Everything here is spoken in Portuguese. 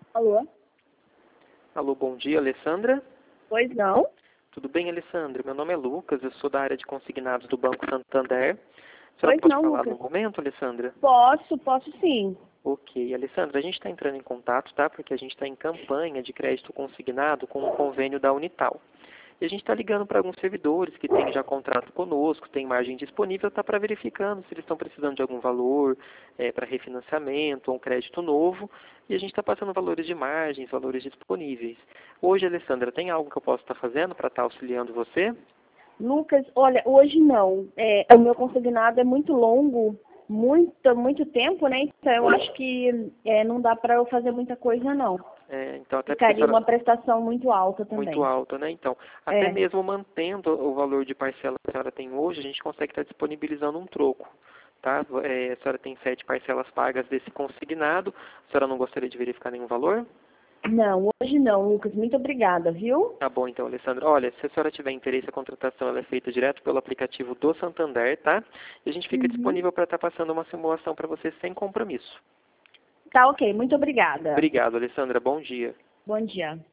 Alô? Alô, bom dia, Alessandra. Pois não? Tudo bem, Alessandra? Meu nome é Lucas, eu sou da área de consignados do Banco Santander. A senhora Pois pode não, falar Lucas. no momento, Alessandra? Posso sim. Ok, Alessandra, a gente está entrando em contato, tá? Porque a gente está em campanha de crédito consignado com o convênio da Unital. E a gente está ligando para alguns servidores que têm já contrato conosco, têm margem disponível, está para verificando se eles estão precisando de algum valor para refinanciamento ou um crédito novo. E a gente está passando valores de margens, valores disponíveis. Hoje, Alessandra, tem algo que eu posso estar fazendo para estar auxiliando você? Lucas, olha, hoje não. O meu consignado é muito longo, muito tempo, né? Então eu acho que não dá para eu fazer muita coisa, não. Então, até porque a Ficaria senhora uma prestação muito alta muito também. alta, né? Então, até É. mesmo mantendo o valor de parcela que a senhora tem hoje, a gente consegue estar disponibilizando um troco, tá? A senhora tem 7 parcelas pagas desse consignado, a senhora não gostaria de verificar nenhum valor? Não, hoje não, Lucas. Muito obrigada, viu? Tá bom, então, Alessandra. Olha, se a senhora tiver interesse, a contratação ela é feita direto pelo aplicativo do Santander, tá? E a gente fica Uhum. disponível para estar passando uma simulação para você sem compromisso. Tá ok, muito obrigada. Obrigado, Alessandra. Bom dia. Bom dia.